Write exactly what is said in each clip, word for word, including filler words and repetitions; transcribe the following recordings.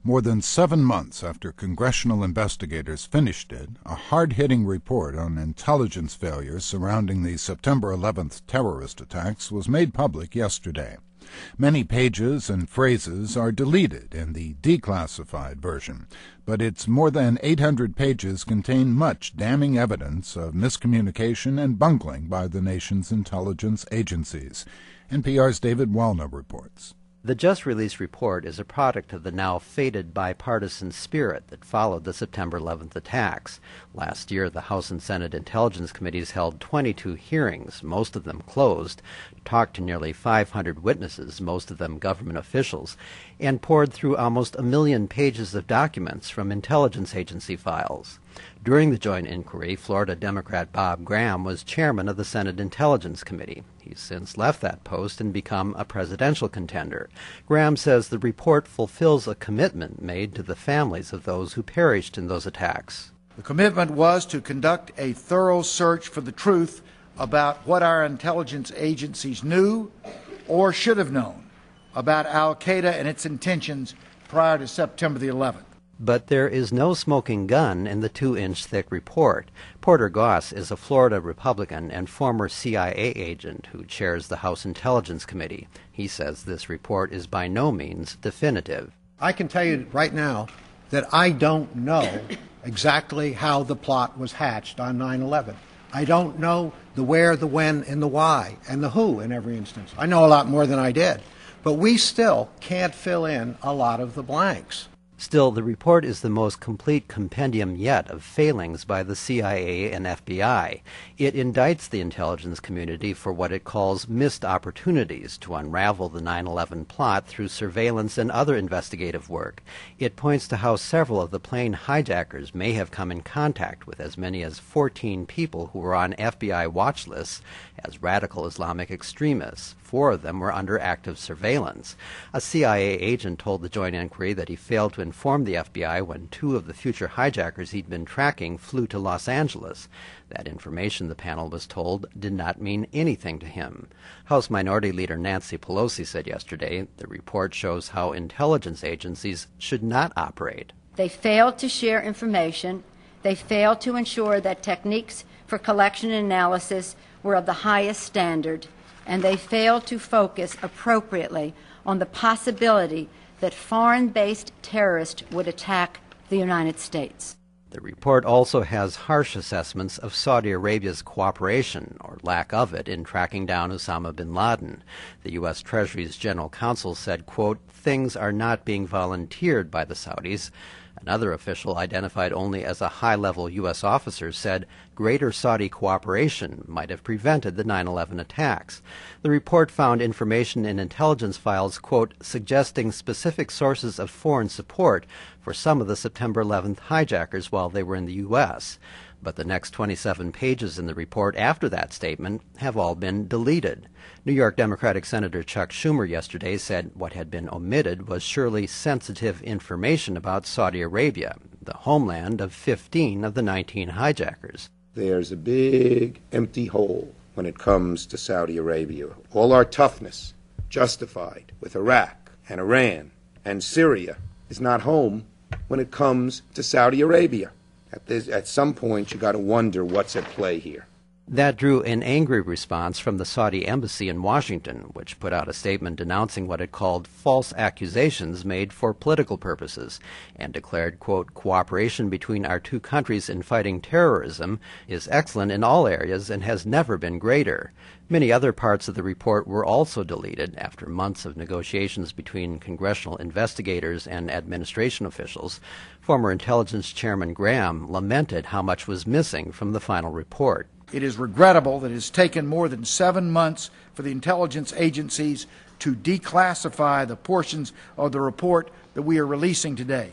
More than seven months after congressional investigators finished it, a hard-hitting report on intelligence failures surrounding the September eleventh terrorist attacks was made public yesterday. Many pages and phrases are deleted in the declassified version, but its more than eight hundred pages contain much damning evidence of miscommunication and bungling by the nation's intelligence agencies. N P R's David Wallner reports. The just-released report is a product of the now faded bipartisan spirit that followed the September eleventh attacks. Last year, the House and Senate Intelligence Committees held twenty-two hearings, most of them closed, talked to nearly five hundred witnesses, most of them government officials, and poured through almost a million pages of documents from intelligence agency files. During the joint inquiry, Florida Democrat Bob Graham was chairman of the Senate Intelligence Committee. He's since left that post and become a presidential contender. Graham says the report fulfills a commitment made to the families of those who perished in those attacks. The commitment was to conduct a thorough search for the truth about what our intelligence agencies knew or should have known about al-Qaeda and its intentions prior to September the eleventh. But there is no smoking gun in the two-inch thick report. Porter Goss is a Florida Republican and former C I A agent who chairs the House Intelligence Committee. He says this report is by no means definitive. I can tell you right now that I don't know exactly how the plot was hatched on nine eleven. I don't know the where, the when, and the why, and the who in every instance. I know a lot more than I did. But we still can't fill in a lot of the blanks. Still, the report is the most complete compendium yet of failings by the C I A and F B I. It indicts the intelligence community for what it calls missed opportunities to unravel the nine eleven plot through surveillance and other investigative work. It points to how several of the plane hijackers may have come in contact with as many as fourteen people who were on F B I watch lists as radical Islamic extremists. Four of them were under active surveillance. A C I A agent told the joint inquiry that he failed to inform the F B I when two of the future hijackers he'd been tracking flew to Los Angeles. That information, the panel was told, did not mean anything to him. House Minority Leader Nancy Pelosi said yesterday the report shows how intelligence agencies should not operate. They failed to share information. They failed to ensure that techniques for collection and analysis were of the highest standard. And they failed to focus appropriately on the possibility that foreign-based terrorists would attack the United States. The report also has harsh assessments of Saudi Arabia's cooperation, or lack of it, in tracking down Osama bin Laden. The U S Treasury's General Counsel said, quote, things are not being volunteered by the Saudis. Another official, identified only as a high-level U S officer, said greater Saudi cooperation might have prevented the nine eleven attacks. The report found information in intelligence files, quote, suggesting specific sources of foreign support for some of the September eleventh hijackers while they were in the U S But the next twenty-seven pages in the report after that statement have all been deleted. New York Democratic Senator Chuck Schumer yesterday said what had been omitted was surely sensitive information about Saudi Arabia, the homeland of fifteen of the nineteen hijackers. There's a big empty hole when it comes to Saudi Arabia. All our toughness, justified with Iraq and Iran and Syria, is not home when it comes to Saudi Arabia. At, this, at some point, you got to wonder what's at play here. That drew an angry response from the Saudi embassy in Washington, which put out a statement denouncing what it called false accusations made for political purposes, and declared, quote, cooperation between our two countries in fighting terrorism is excellent in all areas and has never been greater. Many other parts of the report were also deleted after months of negotiations between congressional investigators and administration officials. Former Intelligence Chairman Graham lamented how much was missing from the final report. It is regrettable that it has taken more than seven months for the intelligence agencies to declassify the portions of the report that we are releasing today.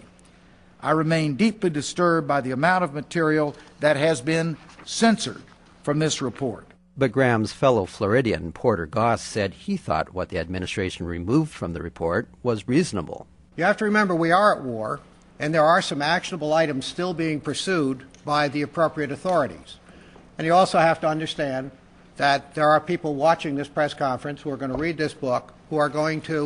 I remain deeply disturbed by the amount of material that has been censored from this report. But Graham's fellow Floridian, Porter Goss, said he thought what the administration removed from the report was reasonable. You have to remember we are at war, and there are some actionable items still being pursued by the appropriate authorities. And you also have to understand that there are people watching this press conference who are going to read this book who are going to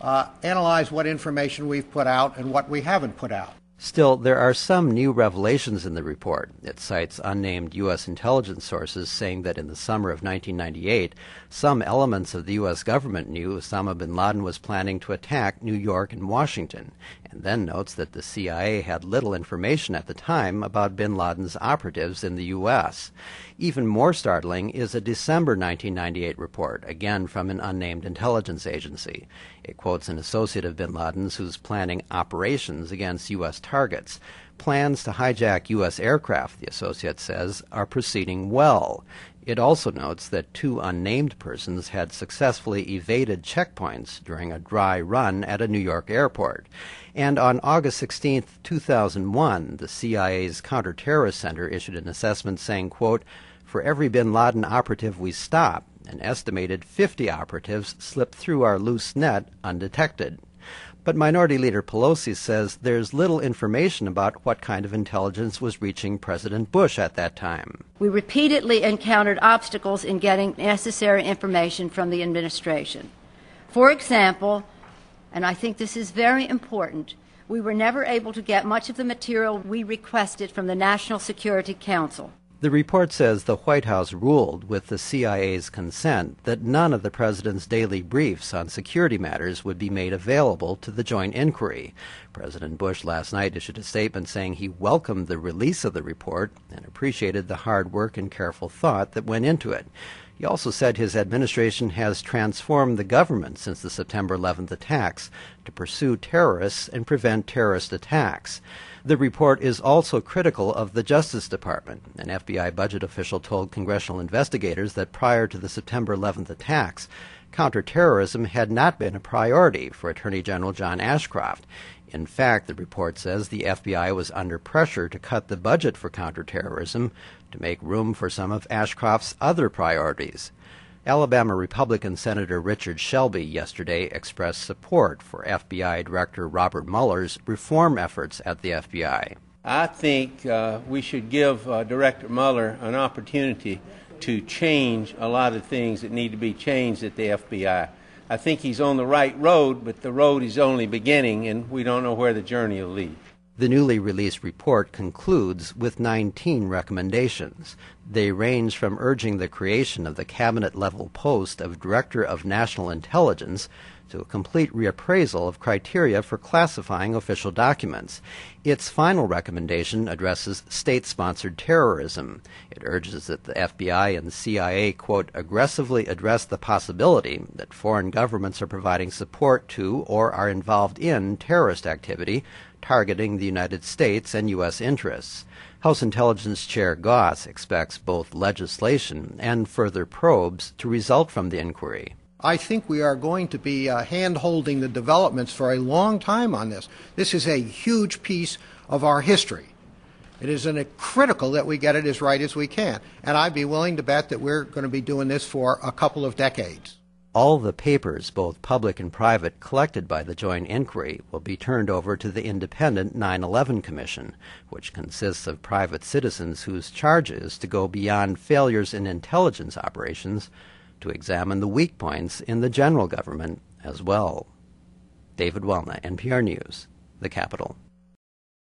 uh, analyze what information we've put out and what we haven't put out. Still, there are some new revelations in the report. It cites unnamed U S intelligence sources saying that in the summer of nineteen ninety-eight, some elements of the U S government knew Osama bin Laden was planning to attack New York and Washington, and then notes that the C I A had little information at the time about bin Laden's operatives in the U S. Even more startling is a December nineteen ninety-eight report, again from an unnamed intelligence agency. It quotes an associate of bin Laden's who's planning operations against U S targets. Plans to hijack U S aircraft, the associate says, are proceeding well. It also notes that two unnamed persons had successfully evaded checkpoints during a dry run at a New York airport. And on August sixteenth, two thousand one, the C I A's Counterterrorist Center issued an assessment saying, quote, "For every bin Laden operative we stop, an estimated fifty operatives slip through our loose net undetected." But Minority Leader Pelosi says there's little information about what kind of intelligence was reaching President Bush at that time. We repeatedly encountered obstacles in getting necessary information from the administration. For example, and I think this is very important, we were never able to get much of the material we requested from the National Security Council. The report says the White House ruled, with the C I A's consent, that none of the president's daily briefs on security matters would be made available to the joint inquiry. President Bush last night issued a statement saying he welcomed the release of the report and appreciated the hard work and careful thought that went into it. He also said his administration has transformed the government since the September eleventh attacks to pursue terrorists and prevent terrorist attacks. The report is also critical of the Justice Department. An F B I budget official told congressional investigators that prior to the September eleventh attacks, counterterrorism had not been a priority for Attorney General John Ashcroft. In fact, the report says the F B I was under pressure to cut the budget for counterterrorism to make room for some of Ashcroft's other priorities. Alabama Republican Senator Richard Shelby yesterday expressed support for F B I Director Robert Mueller's reform efforts at the F B I. I think uh, we should give uh, Director Mueller an opportunity to change a lot of things that need to be changed at the F B I. I think he's on the right road, but the road is only beginning, and we don't know where the journey will lead. The newly released report concludes with nineteen recommendations. They range from urging the creation of the cabinet-level post of Director of National Intelligence to a complete reappraisal of criteria for classifying official documents. Its final recommendation addresses state-sponsored terrorism. It urges that the F B I and the C I A, quote, aggressively address the possibility that foreign governments are providing support to or are involved in terrorist activity targeting the United States and U S interests. House Intelligence Chair Goss expects both legislation and further probes to result from the inquiry. I think we are going to be uh, hand-holding the developments for a long time on this. This is a huge piece of our history. It is an, uh, critical that we get it as right as we can. And I'd be willing to bet that we're going to be doing this for a couple of decades. All the papers, both public and private, collected by the joint inquiry will be turned over to the independent nine eleven Commission, which consists of private citizens whose charge is to go beyond failures in intelligence operations to examine the weak points in the general government as well. David Welna, N P R News, the Capitol.